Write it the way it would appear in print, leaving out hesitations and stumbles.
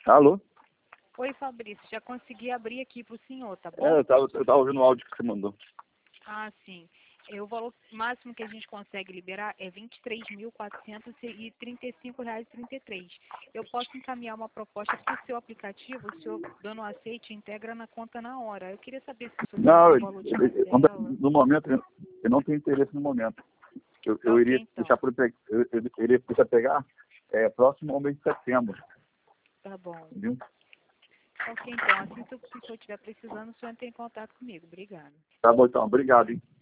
Alô? Oi, Fabrício, já consegui abrir aqui para o senhor, tá bom? Eu tava ouvindo o áudio que você mandou. Ah, sim. O valor máximo que a gente consegue liberar é R$ 23.435,33. Eu posso encaminhar uma proposta para o seu aplicativo, o senhor dando aceite integra na conta na hora. Eu queria saber se o senhor Não, tem o valor de parcela. no momento, eu não tenho interesse no momento. Eu Ok, iria então. eu iria deixar pegar próximo ao mês de setembro. Tá bom. Viu? Ok, então. Assim que o senhor estiver precisando, o senhor entra em contato comigo. Obrigada. Tá bom, então. Obrigado, hein?